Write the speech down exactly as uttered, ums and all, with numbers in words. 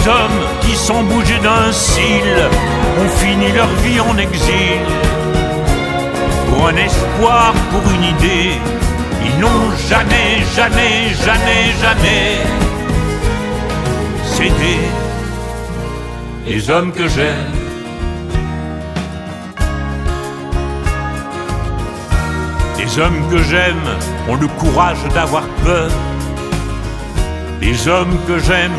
Des hommes qui, sans bouger d'un cil, ont fini leur vie en exil. Pour un espoir, pour une idée, ils n'ont jamais, jamais, jamais, jamais cédé. Les hommes que j'aime, les hommes que j'aime ont le courage d'avoir peur. Les hommes que j'aime